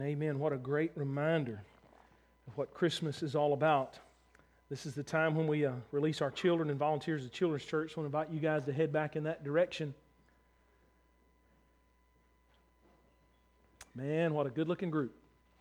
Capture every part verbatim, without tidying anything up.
Amen. What a great reminder of what Christmas is all about. This is the time when we uh, release our children and volunteers at Children's Church. I want to invite you guys to head back in that direction. Man, what a good-looking group.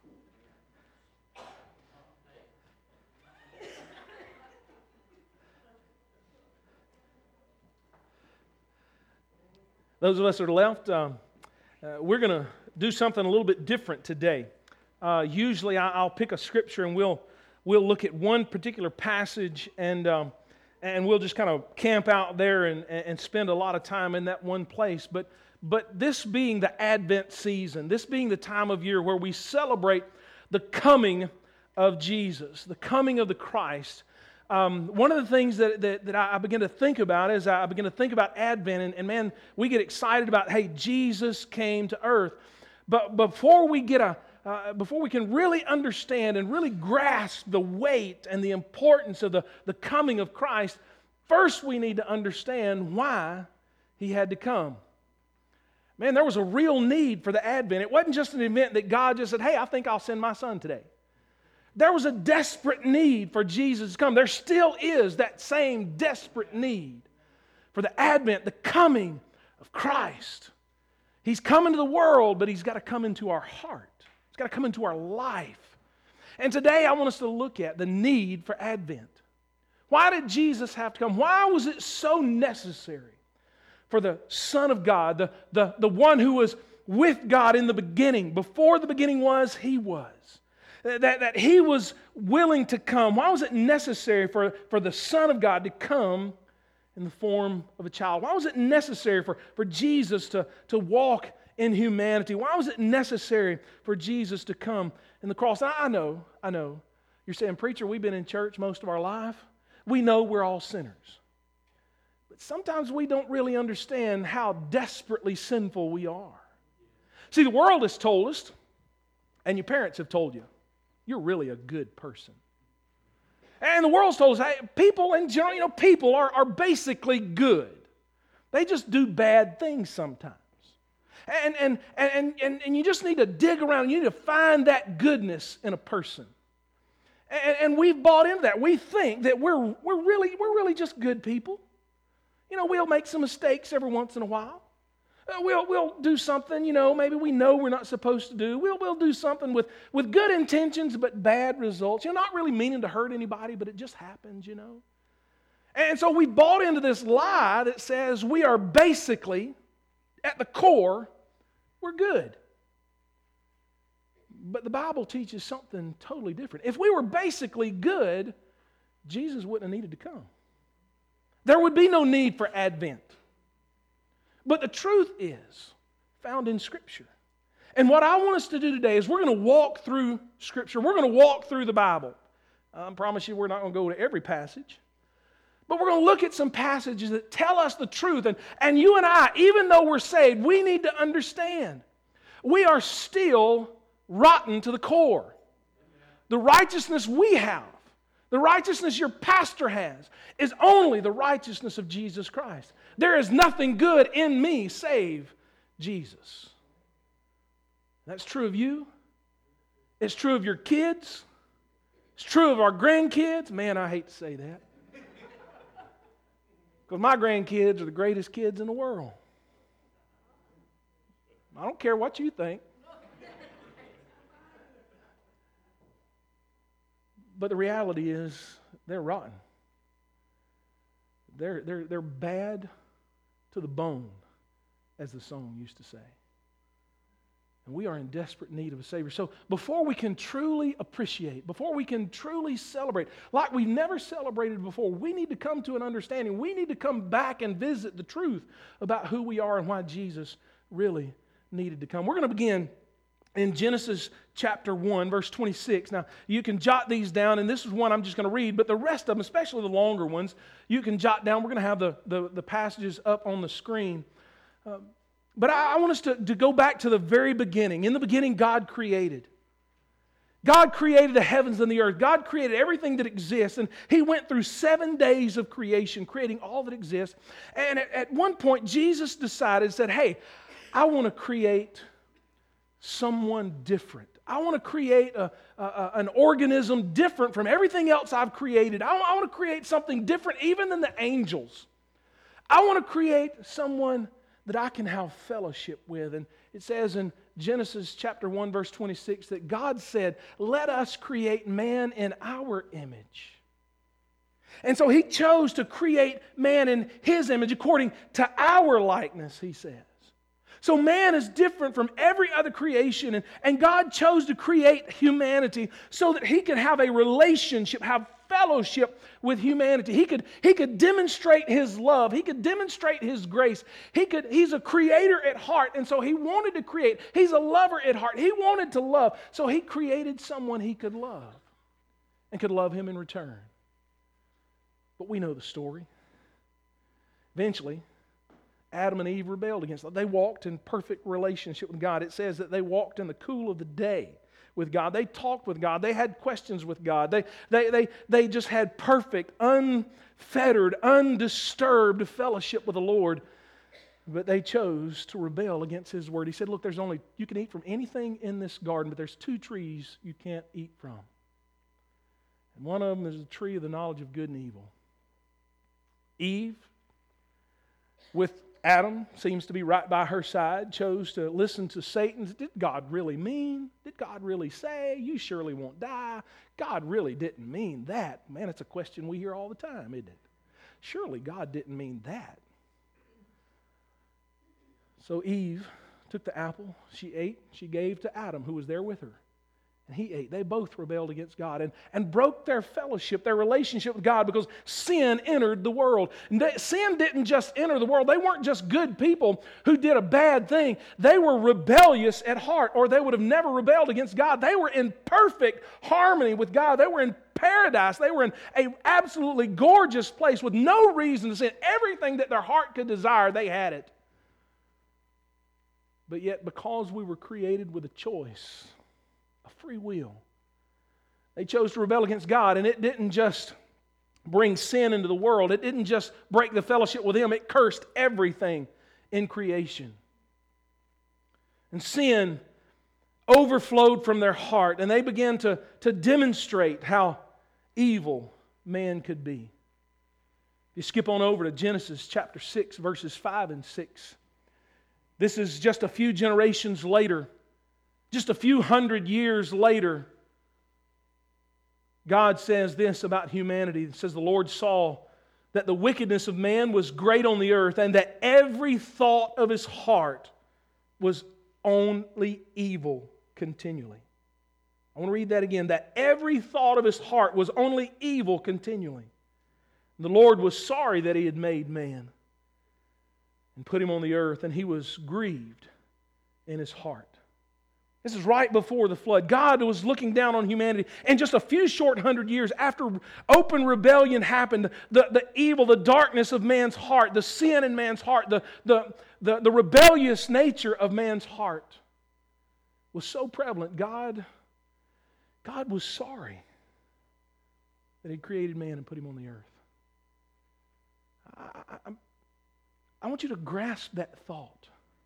Those of us that are left, um, uh, we're going to do something a little bit different today. Uh, usually I, I'll pick a scripture and we'll we'll look at one particular passage and um, and we'll just kind of camp out there and, and spend a lot of time in that one place. But but this being the Advent season, this being the time of year where we celebrate the coming of Jesus, the coming of the Christ. Um, one of the things that, that, that I begin to think about is I begin to think about Advent, and, and man, we get excited about, hey, Jesus came to earth. But before we get a, uh, before we can really understand and really grasp the weight and the importance of the, the coming of Christ, first we need to understand why He had to come. Man, there was a real need for the Advent. It wasn't just an event that God just said, hey, I think I'll send my son today. There was a desperate need for Jesus to come. There still is that same desperate need for the Advent, the coming of Christ. He's coming to the world, but He's got to come into our heart. He's got to come into our life. And today I want us to look at the need for Advent. Why did Jesus have to come? Why was it so necessary for the Son of God, the, the, the one who was with God in the beginning? Before the beginning was, He was. That, that He was willing to come. Why was it necessary for, for the Son of God to come in the form of a child? Why was it necessary for, for Jesus to, to walk in humanity? Why was it necessary for Jesus to come in the cross? I, I know, I know. You're saying, preacher, we've been in church most of our life. We know we're all sinners. But sometimes we don't really understand how desperately sinful we are. See, the world has told us, and your parents have told you, you're really a good person. And the world's told us, hey, people in general, you know, people are, are basically good. They just do bad things sometimes. And, and, and, and, and you just need to dig around. You need to find that goodness in a person. And, and we've bought into that. We think that we're, we're, really, we're really just good people. You know, we'll make some mistakes every once in a while. We'll, we'll do something, you know, maybe we know we're not supposed to do. We'll, we'll do something with, with good intentions but bad results. You're not really meaning to hurt anybody, but it just happens, you know. And so we bought into this lie that says we are basically, at the core, we're good. But the Bible teaches something totally different. If we were basically good, Jesus wouldn't have needed to come. There would be no need for Advent. But the truth is found in Scripture. And what I want us to do today is we're going to walk through Scripture. We're going to walk through the Bible. I promise you we're not going to go to every passage. But we're going to look at some passages that tell us the truth. And, and you and I, even though we're saved, we need to understand we are still rotten to the core. The righteousness we have, the righteousness your pastor has, is only the righteousness of Jesus Christ. There is nothing good in me save Jesus. That's true of you. It's true of your kids. It's true of our grandkids. Man, I hate to say that. Because my grandkids are the greatest kids in the world. I don't care what you think. But the reality is, they're rotten. They're, they're, they're bad to the bone, as the song used to say. And we are in desperate need of a Savior. So before we can truly appreciate, before we can truly celebrate, like we've never celebrated before, we need to come to an understanding. We need to come back and visit the truth about who we are and why Jesus really needed to come. We're going to begin in Genesis chapter one, verse twenty-six. Now, you can jot these down, and this is one I'm just going to read, but the rest of them, especially the longer ones, you can jot down. We're going to have the, the, the passages up on the screen. Uh, but I, I want us to, to go back to the very beginning. In the beginning, God created. God created the heavens and the earth. God created everything that exists, and He went through seven days of creation, creating all that exists. And at, at one point, Jesus decided, said, hey, I want to create someone different. I want to create a, a, a, an organism different from everything else I've created. I, I want to create something different even than the angels. I want to create someone that I can have fellowship with. And it says in Genesis chapter one, verse twenty-six, that God said, let us create man in our image. And so He chose to create man in His image according to our likeness, He says. So man is different from every other creation, and, and God chose to create humanity so that He could have a relationship, have fellowship with humanity. He could, he could demonstrate His love. He could demonstrate His grace. He could, he's a creator at heart, and so He wanted to create. He's a lover at heart. He wanted to love, so He created someone He could love and could love Him in return. But we know the story. Eventually, Adam and Eve rebelled against them. They walked in perfect relationship with God. It says that they walked in the cool of the day with God. They talked with God. They had questions with God. They, they, they, they just had perfect, unfettered, undisturbed fellowship with the Lord. But they chose to rebel against His word. He said, look, there's only, you can eat from anything in this garden, but there's two trees you can't eat from. And one of them is the tree of the knowledge of good and evil. Eve, with Adam, seems to be right by her side, chose to listen to Satan. Did God really mean? Did God really say, you surely won't die? God really didn't mean that. Man, it's a question we hear all the time, isn't it? Surely God didn't mean that. So Eve took the apple, she ate, she gave to Adam, who was there with her. And he ate. They both rebelled against God and, and broke their fellowship, their relationship with God, because sin entered the world. And they, sin didn't just enter the world. They weren't just good people who did a bad thing. They were rebellious at heart, or they would have never rebelled against God. They were in perfect harmony with God. They were in paradise. They were in an absolutely gorgeous place with no reason to sin. Everything that their heart could desire, they had it. But yet, because we were created with a choice, free will, they chose to rebel against God, and it didn't just bring sin into the world. It didn't just break the fellowship with Him. It cursed everything in creation. And sin overflowed from their heart, and they began to, to demonstrate how evil man could be. You skip on over to Genesis chapter six, verses five and six. This is just a few generations later. Just a few hundred years later, God says this about humanity. It says, the Lord saw that the wickedness of man was great on the earth, and that every thought of his heart was only evil continually. I want to read that again. That every thought of his heart was only evil continually. The Lord was sorry that He had made man and put him on the earth, and He was grieved in His heart. This is right before the flood. God was looking down on humanity, and just a few short hundred years after open rebellion happened, the, the evil, the darkness of man's heart, the sin in man's heart, the, the, the, the rebellious nature of man's heart was so prevalent. God, God was sorry that He created man and put him on the earth. I, I, I want you to grasp that thought.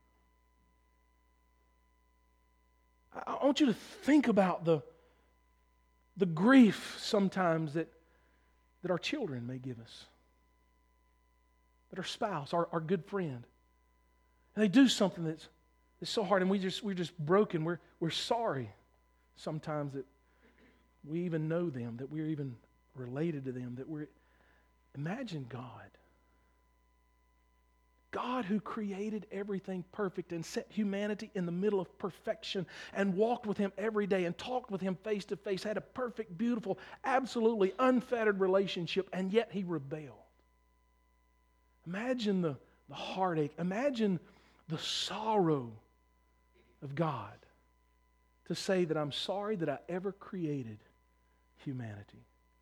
I want you to think about the, the grief sometimes that, that our children may give us, that our spouse, our, our good friend, and they do something that's, that's so hard, and we just, we're just broken. We're, we're sorry sometimes that we even know them, that we're even related to them, that we're... Imagine God. God who created everything perfect and set humanity in the middle of perfection and walked with Him every day and talked with Him face to face, had a perfect, beautiful, absolutely unfettered relationship, and yet He rebelled. Imagine the, the heartache. Imagine the sorrow of God to say that I'm sorry that I ever created humanity.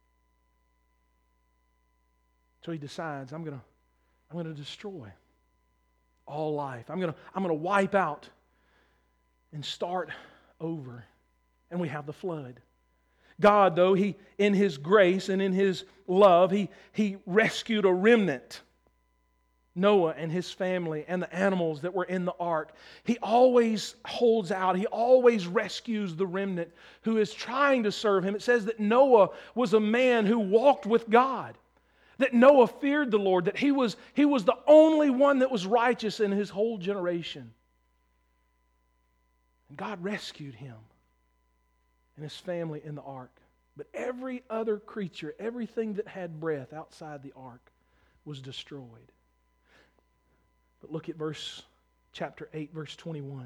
So He decides, I'm going to I'm going to destroy all life. I'm going to I'm going to wipe out and start over. And we have the flood. God, though, He in His grace and in His love, He, he rescued a remnant. Noah and his family and the animals that were in the ark. He always holds out. He always rescues the remnant who is trying to serve him. It says that Noah was a man who walked with God, that Noah feared the Lord, that he was, he was the only one that was righteous in his whole generation. And God rescued him and his family in the ark. But every other creature, everything that had breath outside the ark was destroyed. But look at verse, chapter eight, verse twenty-one.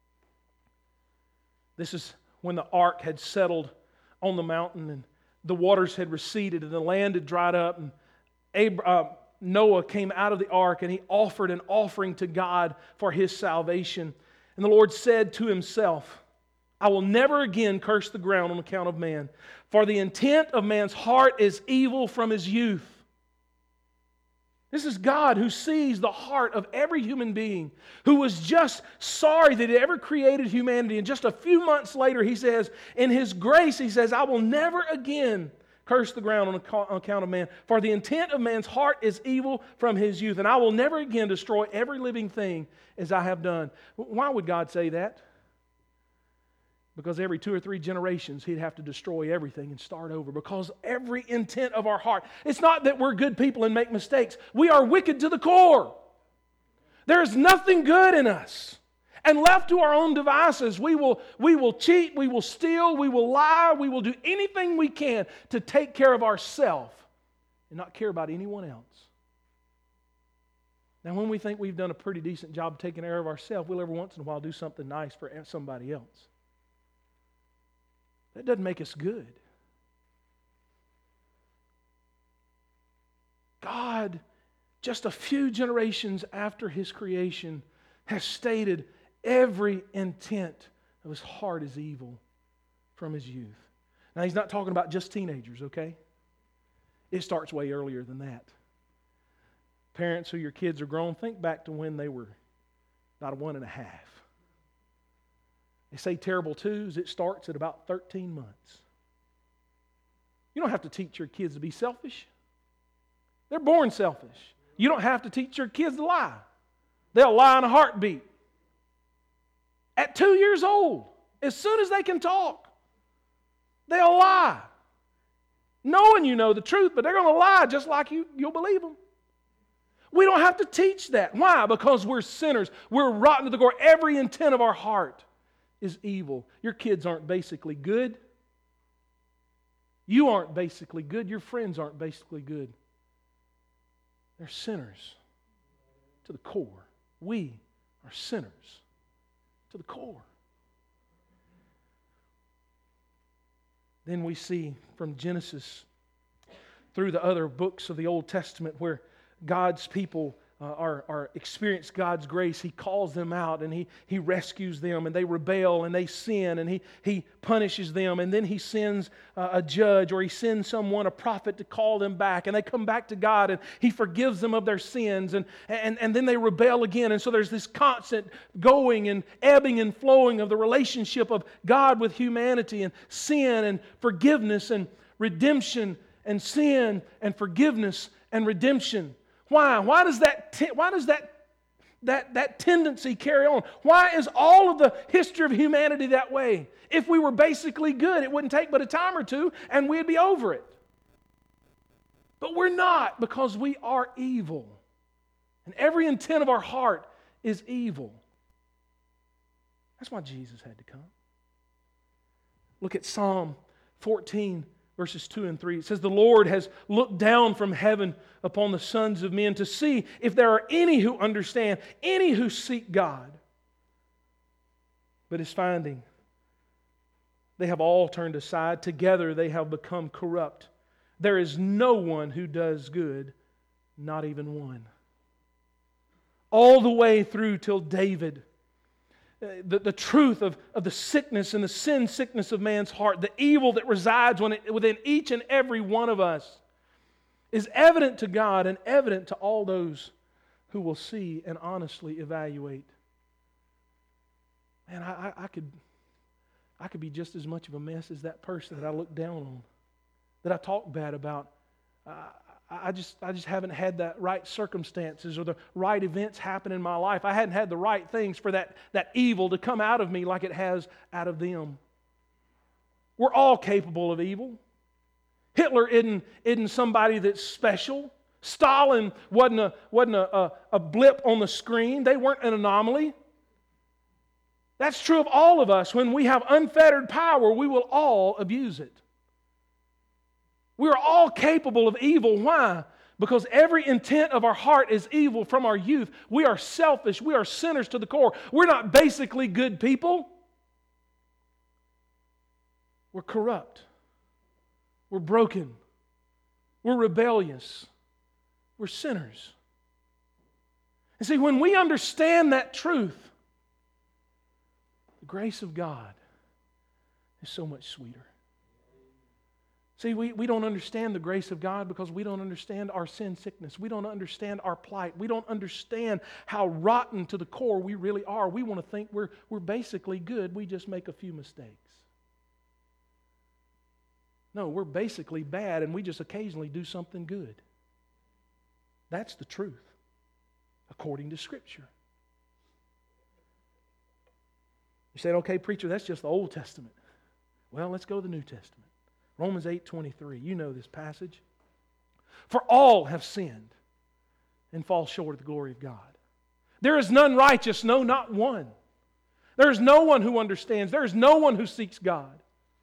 This is when the ark had settled on the mountain and the waters had receded and the land had dried up. And Ab- uh, Noah came out of the ark and he offered an offering to God for his salvation. And the Lord said to himself, I will never again curse the ground on account of man, for the intent of man's heart is evil from his youth. This is God who sees the heart of every human being, who was just sorry that He ever created humanity. And just a few months later, He says, in His grace, He says, I will never again curse the ground on account of man. For the intent of man's heart is evil from his youth. And I will never again destroy every living thing as I have done. Why would God say that? Because every two or three generations, He'd have to destroy everything and start over. Because every intent of our heart, it's not that we're good people and make mistakes. We are wicked to the core. There is nothing good in us. And left to our own devices, we will, we will cheat, we will steal, we will lie, we will do anything we can to take care of ourselves and not care about anyone else. Now, when we think we've done a pretty decent job taking care of ourselves, we'll every once in a while do something nice for somebody else. That doesn't make us good. God, just a few generations after His creation, has stated every intent of His heart is evil from His youth. Now, He's not talking about just teenagers, okay? It starts way earlier than that. Parents who your kids are grown, think back to when they were about a one and a half. They say terrible twos, it starts at about thirteen months. You don't have to teach your kids to be selfish. They're born selfish. You don't have to teach your kids to lie. They'll lie in a heartbeat. At two years old, as soon as they can talk, they'll lie. Knowing you know the truth, but they're going to lie just like you, you'll believe them. We don't have to teach that. Why? Because we're sinners. We're rotten to the core. Every intent of our heart is evil. Your kids aren't basically good. You aren't basically good. Your friends aren't basically good. They're sinners to the core. We are sinners to the core. Then we see from Genesis through the other books of the Old Testament where God's people uh, are, are experience God's grace. He calls them out and he, he rescues them, and they rebel and they sin, and He, he punishes them, and then He sends uh, a judge, or He sends someone, a prophet, to call them back, and they come back to God and He forgives them of their sins, and, and, and then they rebel again. And so there's this constant going and ebbing and flowing of the relationship of God with humanity, and sin and forgiveness and redemption, and sin and forgiveness and redemption. Why? Why does that te- why does that, that, that tendency carry on? Why is all of the history of humanity that way? If we were basically good, it wouldn't take but a time or two and we'd be over it. But we're not, because we are evil. And every intent of our heart is evil. That's why Jesus had to come. Look at Psalm fourteen. Verses two and three, it says, the Lord has looked down from heaven upon the sons of men to see if there are any who understand, any who seek God. But His finding, they have all turned aside. Together they have become corrupt. There is no one who does good, not even one. All the way through till David, The, the truth of, of the sickness and the sin sickness of man's heart, the evil that resides within each and every one of us, is evident to God and evident to all those who will see and honestly evaluate. Man, I, I, I could I could be just as much of a mess as that person that I look down on, that I talk bad about. Uh, I just, I just haven't had the right circumstances or the right events happen in my life. I hadn't had the right things for that, that evil to come out of me like it has out of them. We're all capable of evil. Hitler isn't, isn't somebody that's special. Stalin wasn't, a, wasn't a, a, a blip on the screen. They weren't an anomaly. That's true of all of us. When we have unfettered power, we will all abuse it. We are all capable of evil. Why? Because every intent of our heart is evil from our youth. We are selfish. We are sinners to the core. We're not basically good people. We're corrupt. We're broken. We're rebellious. We're sinners. And see, when we understand that truth, the grace of God is so much sweeter. See, we, we don't understand the grace of God because we don't understand our sin sickness. We don't understand our plight. We don't understand how rotten to the core we really are. We want to think we're, we're basically good. We just make a few mistakes. No, we're basically bad and we just occasionally do something good. That's the truth, according to Scripture. You said, okay, preacher, that's just the Old Testament. Well, let's go to the New Testament. Romans eight twenty-three. You know this passage. For all have sinned and fall short of the glory of God. There is none righteous, no, not one. There is no one who understands. There is no one who seeks God.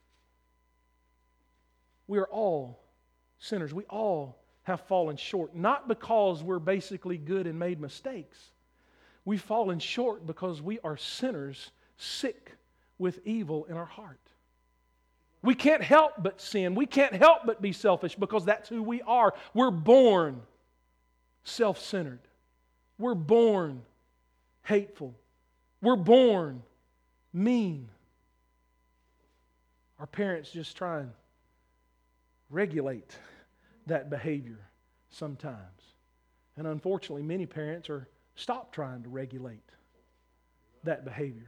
We are all sinners. We all have fallen short. Not because we're basically good and made mistakes. We've fallen short because we are sinners sick with evil in our heart. We can't help but sin. We can't help but be selfish because that's who we are. We're born self-centered. We're born hateful. We're born mean. Our parents just try and regulate that behavior sometimes. And unfortunately, many parents are stop trying to regulate that behavior.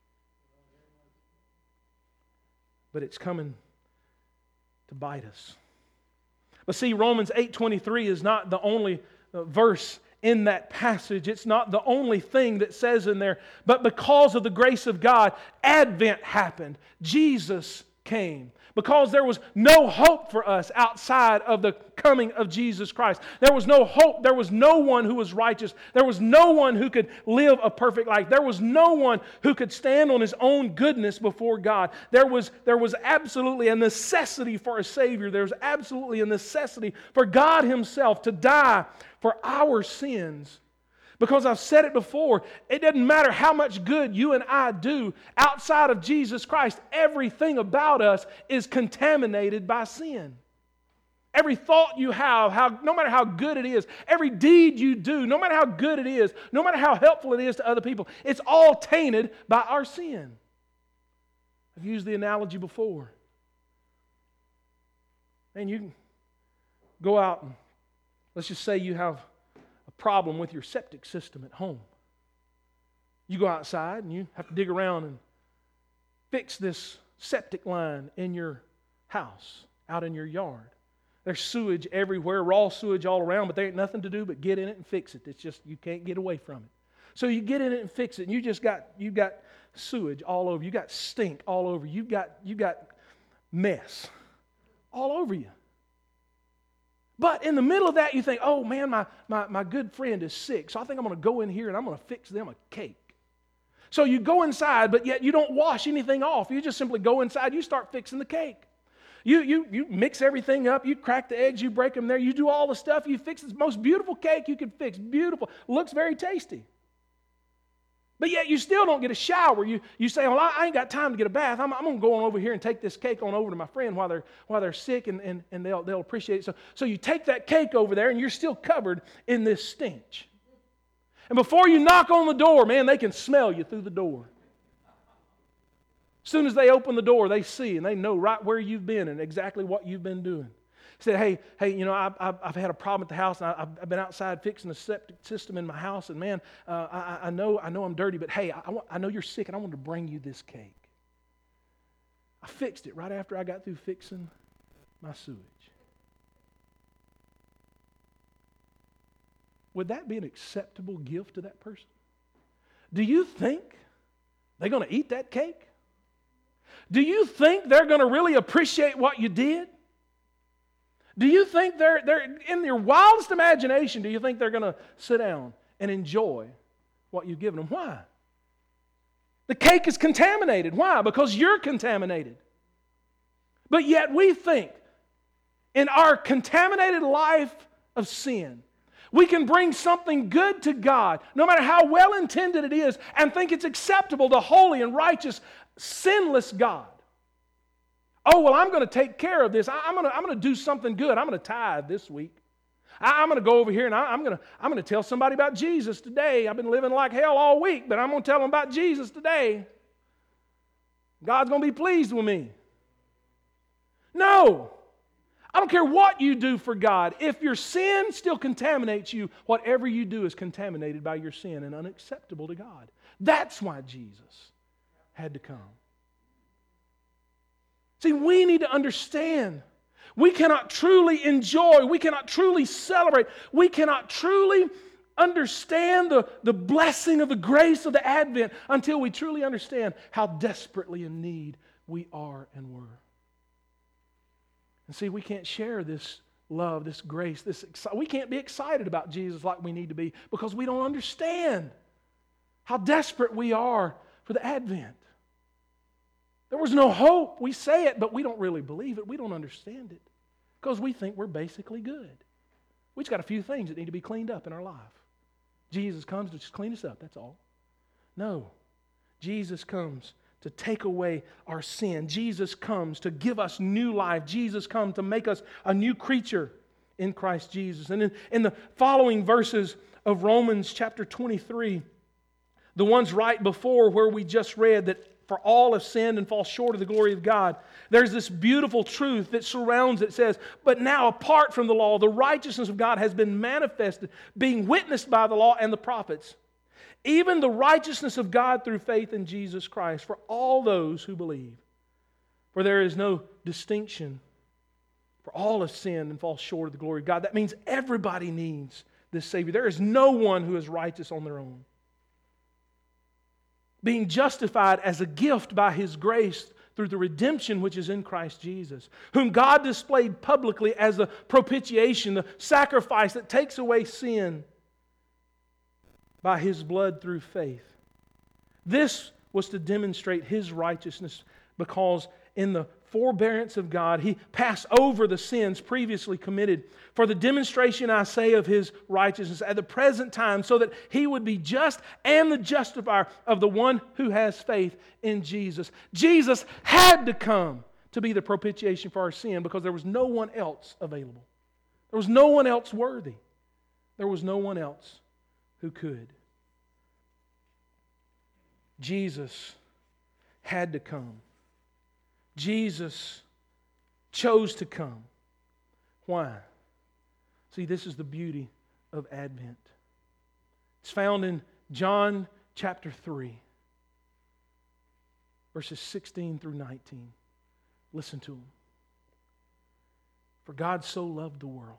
But it's coming to bite us. But see, Romans eight twenty-three is not the only verse in that passage. It's not the only thing that says in there. But because of the grace of God, Advent happened. Jesus came. Because there was no hope for us outside of the coming of Jesus Christ. There was no hope. There was no one who was righteous. There was no one who could live a perfect life. There was no one who could stand on his own goodness before God. There was, there was absolutely a necessity for a Savior. There was absolutely a necessity for God Himself to die for our sins. Because I've said it before, it doesn't matter how much good you and I do outside of Jesus Christ. Everything about us is contaminated by sin. Every thought you have, how, no matter how good it is, every deed you do, no matter how good it is, no matter how helpful it is to other people, it's all tainted by our sin. I've used the analogy before. And you can go out and let's just say you have problem with your septic system at home. You go outside and you have to dig around and fix this septic line in your house, out in your yard. There's sewage everywhere, raw sewage all around, but there ain't nothing to do but get in it and fix it. It's just you can't get away from it. So you get in it and fix it, and you just got you got sewage all over. You got stink all over. You got you got mess all over you. But in the middle of that, you think, oh man, my, my, my good friend is sick, so I think I'm going to go in here and I'm going to fix them a cake. So you go inside, but yet you don't wash anything off. You just simply go inside, you start fixing the cake. You, you, you mix everything up, you crack the eggs, you break them there, you do all the stuff, you fix the most beautiful cake you can fix. Beautiful, looks very tasty. But yet you still don't get a shower. You, you say, well, I ain't got time to get a bath. I'm, I'm going to go on over here and take this cake on over to my friend while they're, while they're sick, and, and, and they'll, they'll appreciate it. So, so you take that cake over there, and you're still covered in this stench. And before you knock on the door, man, they can smell you through the door. As soon as they open the door, they see, and they know right where you've been and exactly what you've been doing. Said, hey, hey, you know, I've, I've, I've had a problem at the house, and I've, I've been outside fixing the septic system in my house, and man, uh, I, I know I know I'm dirty, but hey, I, I know you're sick, and I wanted to bring you this cake. I fixed it right after I got through fixing my sewage. would that be an acceptable gift to that person? Do you think they're going to eat that cake? Do you think they're going to really appreciate what you did? Do you think they're, they're in their wildest imagination, do you think they're going to sit down and enjoy what you've given them? Why? The cake is contaminated. Why? Because you're contaminated. But yet we think in our contaminated life of sin, we can bring something good to God, no matter how well intended it is, and think it's acceptable to holy and righteous, sinless God. Oh, well, I'm going to take care of this. I'm going to, I'm going to do something good. I'm going to tithe this week. I'm going to go over here and I'm going to, I'm going to tell somebody about Jesus today. I've been living like hell all week, but I'm going to tell them about Jesus today. God's going to be pleased with me. No. I don't care what you do for God. If your sin still contaminates you, whatever you do is contaminated by your sin and unacceptable to God. That's why Jesus had to come. See, we need to understand we cannot truly enjoy, we cannot truly celebrate, we cannot truly understand the, the blessing of the grace of the Advent until we truly understand how desperately in need we are and were. And see, we can't share this love, this grace, this exci- we can't be excited about Jesus like we need to be because we don't understand how desperate we are for the Advent. There was no hope. We say it, but we don't really believe it. We don't understand it because we think we're basically good. We just got a few things that need to be cleaned up in our life. Jesus comes to just clean us up, that's all. No. Jesus comes to take away our sin. Jesus comes to give us new life. Jesus comes to make us a new creature in Christ Jesus. And in, in the following verses of Romans chapter twenty-three, the ones right before where we just read that for all have sinned and fall short of the glory of God, there's this beautiful truth that surrounds it. It says, but now apart from the law, the righteousness of God has been manifested, being witnessed by the law and the prophets, even the righteousness of God through faith in Jesus Christ for all those who believe. For there is no distinction, for all have sinned and fall short of the glory of God. That means everybody needs this Savior. There is no one who is righteous on their own. Being justified as a gift by His grace through the redemption which is in Christ Jesus, whom God displayed publicly as the propitiation, the sacrifice that takes away sin by His blood through faith. This was to demonstrate His righteousness because in the forbearance of God, He passed over the sins previously committed for the demonstration, I say, of His righteousness at the present time so that He would be just and the justifier of the one who has faith in Jesus. Jesus had to come to be the propitiation for our sin because there was no one else available. There was no one else worthy. There was no one else who could. Jesus had to come. Jesus chose to come. Why? See, this is the beauty of Advent. It's found in John chapter three, verses sixteen through nineteen. Listen to them. For God so loved the world.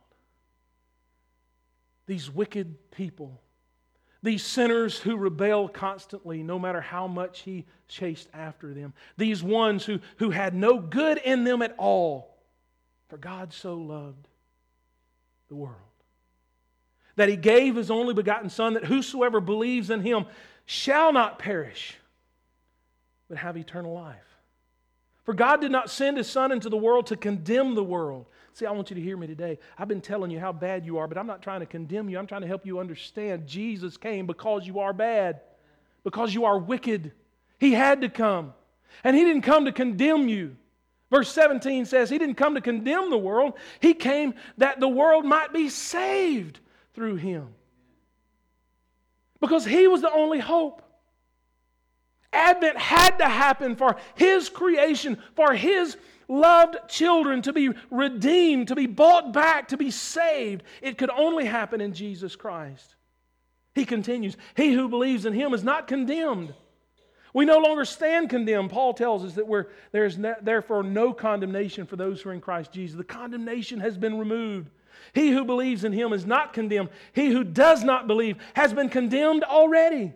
These wicked people, these sinners who rebel constantly, no matter how much He chased after them. These ones who, who had no good in them at all. For God so loved the world, that He gave His only begotten Son, that whosoever believes in Him shall not perish, but have eternal life. For God did not send His Son into the world to condemn the world. See, I want you to hear me today. I've been telling you how bad you are, but I'm not trying to condemn you. I'm trying to help you understand Jesus came because you are bad, because you are wicked. He had to come. And He didn't come to condemn you. Verse seventeen says He didn't come to condemn the world. He came that the world might be saved through Him. Because He was the only hope. Advent had to happen for His creation, for His loved children to be redeemed, to be bought back, to be saved. It could only happen in Jesus Christ. He continues, He who believes in Him is not condemned. We no longer stand condemned. Paul tells us that we're, there's ne- therefore no condemnation for those who are in Christ Jesus. The condemnation has been removed. He who believes in him is not condemned. He who does not believe has been condemned already.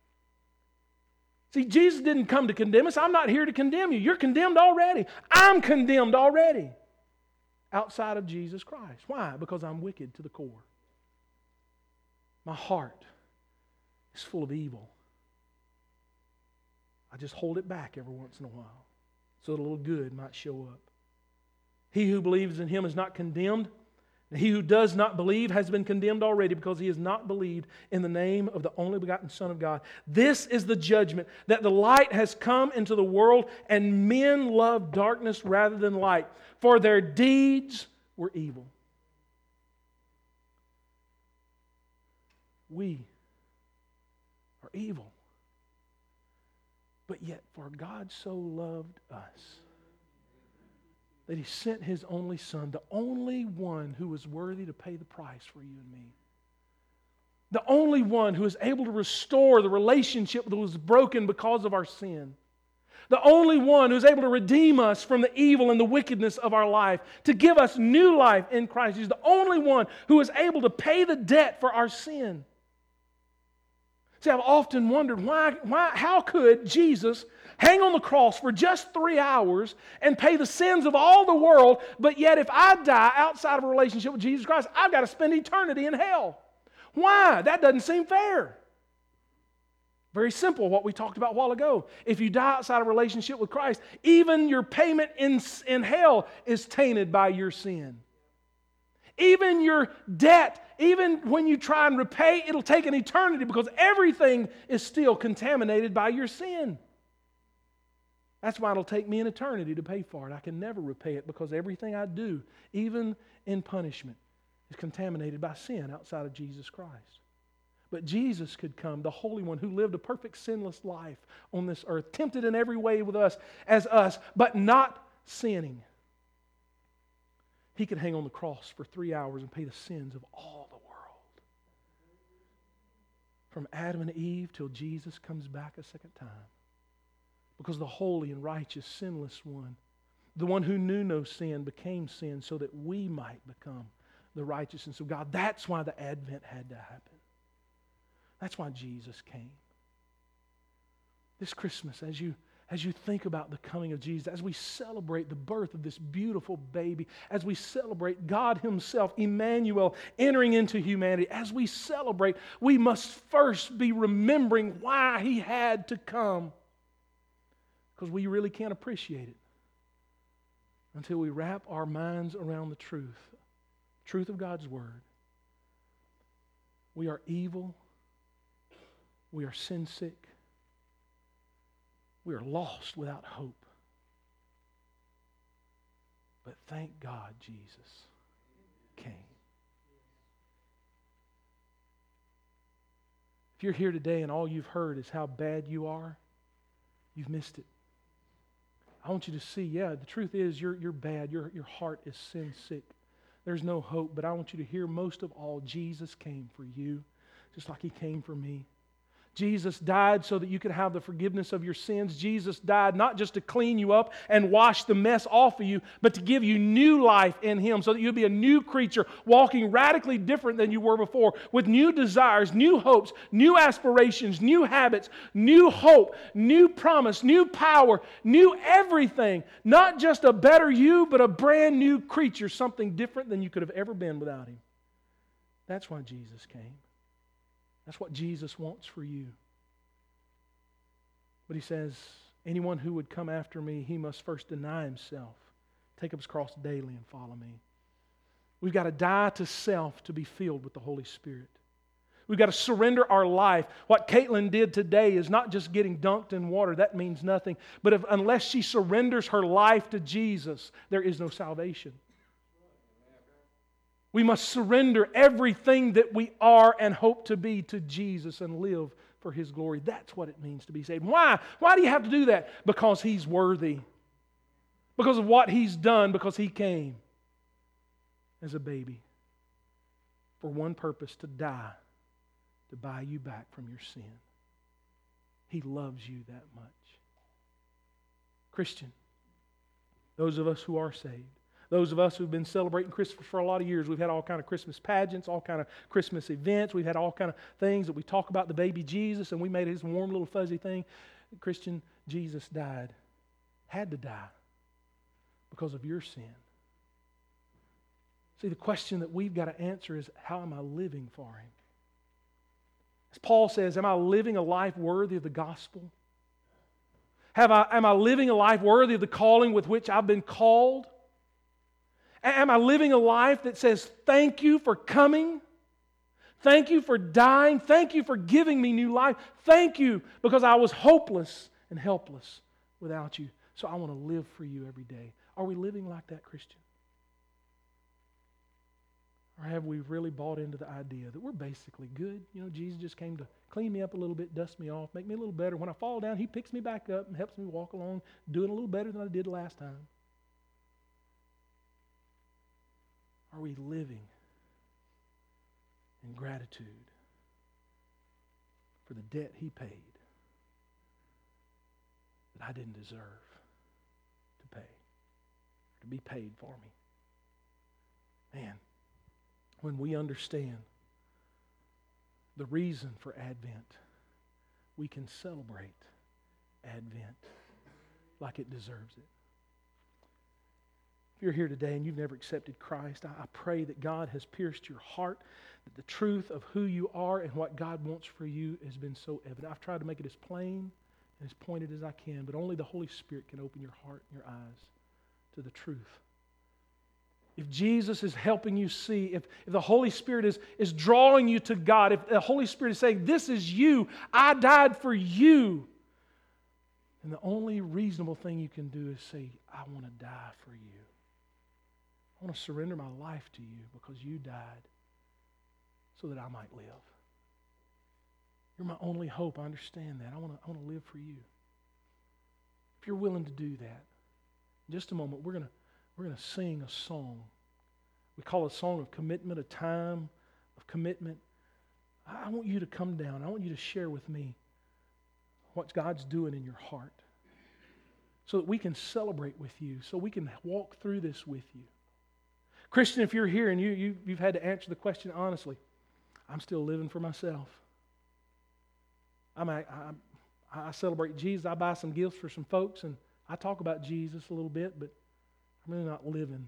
See, Jesus didn't come to condemn us. I'm not here to condemn you. You're condemned already. I'm condemned already outside of Jesus Christ. Why? Because I'm wicked to the core. My heart is full of evil. I just hold it back every once in a while so that a little good might show up. He who believes in him is not condemned. He who does not believe has been condemned already because he has not believed in the name of the only begotten Son of God. This is the judgment, that the light has come into the world, and men love darkness rather than light, for their deeds were evil. We are evil. But yet, for God so loved us that He sent His only Son, the only one who was worthy to pay the price for you and me. The only one who is able to restore the relationship that was broken because of our sin. The only one who is able to redeem us from the evil and the wickedness of our life, to give us new life in Christ. He's the only one who is able to pay the debt for our sin. See, I've often wondered, why, why, how could Jesus hang on the cross for just three hours and pay the sins of all the world, but yet if I die outside of a relationship with Jesus Christ, I've got to spend eternity in hell? Why? That doesn't seem fair. Very simple, what we talked about a while ago. If you die outside of a relationship with Christ, even your payment in, in hell is tainted by your sin. Even your debt, even when you try and repay, it'll take an eternity because everything is still contaminated by your sin. That's why it'll take me an eternity to pay for it. I can never repay it because everything I do, even in punishment, is contaminated by sin outside of Jesus Christ. But Jesus could come, the Holy One who lived a perfect sinless life on this earth, tempted in every way with us as us, but not sinning. He could hang on the cross for three hours and pay the sins of all the world. From Adam and Eve till Jesus comes back a second time. Because the holy and righteous, sinless one, the one who knew no sin, became sin so that we might become the righteousness of God. That's why the Advent had to happen. That's why Jesus came. This Christmas, as you, as you think about the coming of Jesus, as we celebrate the birth of this beautiful baby, as we celebrate God Himself, Emmanuel, entering into humanity, as we celebrate, we must first be remembering why He had to come. Because we really can't appreciate it until we wrap our minds around the truth, truth of God's Word. We are evil. We are sin sick. We are lost without hope. But thank God Jesus came. If you're here today and all you've heard is how bad you are, you've missed it. I want you to see, yeah, the truth is you're, you're bad. Your, your heart is sin sick. There's no hope. But I want you to hear most of all, Jesus came for you, just like He came for me. Jesus died so that you could have the forgiveness of your sins. Jesus died not just to clean you up and wash the mess off of you, but to give you new life in Him so that you'll be a new creature, walking radically different than you were before, with new desires, new hopes, new aspirations, new habits, new hope, new promise, new power, new everything. Not just a better you, but a brand new creature, something different than you could have ever been without Him. That's why Jesus came. That's what Jesus wants for you. But He says, anyone who would come after me, he must first deny himself, take up his cross daily and follow me. We've got to die to self to be filled with the Holy Spirit. We've got to surrender our life. What Caitlin did today is not just getting dunked in water. That means nothing. But if, unless she surrenders her life to Jesus, there is no salvation. We must surrender everything that we are and hope to be to Jesus and live for His glory. That's what it means to be saved. Why? Why do you have to do that? Because He's worthy. Because of what He's done. Because He came as a baby for one purpose, to die, to buy you back from your sin. He loves you that much. Christian, those of us who are saved, Those of us who've been celebrating Christmas for a lot of years, we've had all kind of Christmas pageants, all kind of Christmas events. We've had all kind of things that we talk about the baby Jesus, and we made his warm little fuzzy thing. Christian, Jesus died, had to die because of your sin. See, the question that we've got to answer is, how am I living for him? As Paul says, am I living a life worthy of the gospel? Have I, am I living a life worthy of the calling with which I've been called? Am I living a life that says, thank you for coming? Thank you for dying. Thank you for giving me new life. Thank you because I was hopeless and helpless without you. So I want to live for you every day. Are we living like that, Christian? Or have we really bought into the idea that we're basically good? You know, Jesus just came to clean me up a little bit, dust me off, make me a little better. When I fall down, He picks me back up and helps me walk along, doing a little better than I did last time. Are we living in gratitude for the debt He paid that I didn't deserve to pay, to be paid for me? Man, when we understand the reason for Advent, we can celebrate Advent like it deserves it. If you're here today and you've never accepted Christ, I pray that God has pierced your heart, that the truth of who you are and what God wants for you has been so evident. I've tried to make it as plain and as pointed as I can, but only the Holy Spirit can open your heart and your eyes to the truth. If Jesus is helping you see, if, if the Holy Spirit is, is drawing you to God, if the Holy Spirit is saying, this is you, I died for you, then the only reasonable thing you can do is say, I want to die for you. I want to surrender my life to you because you died so that I might live. You're my only hope. I understand that. I want to, I want to live for you. If you're willing to do that, in just a moment, we're going to We're going to sing a song. We call it a song of commitment, a time of commitment. I want you to come down. I want you to share with me what God's doing in your heart so that we can celebrate with you, so we can walk through this with you. Christian, if you're here and you, you, you've had to answer the question honestly, I'm still living for myself. I'm, I, I, I celebrate Jesus. I buy some gifts for some folks, and I talk about Jesus a little bit, but I'm really not living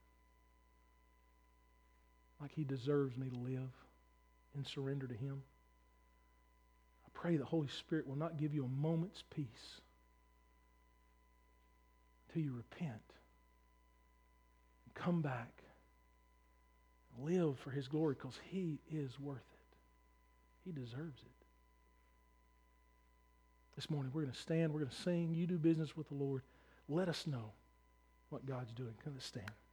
like He deserves me to live in surrender to Him. I pray the Holy Spirit will not give you a moment's peace until you repent and come back and live for His glory, because He is worth it. He deserves it. This morning we're going to stand, we're going to sing. You do business with the Lord. Let us know what God's doing. Come, let's stand.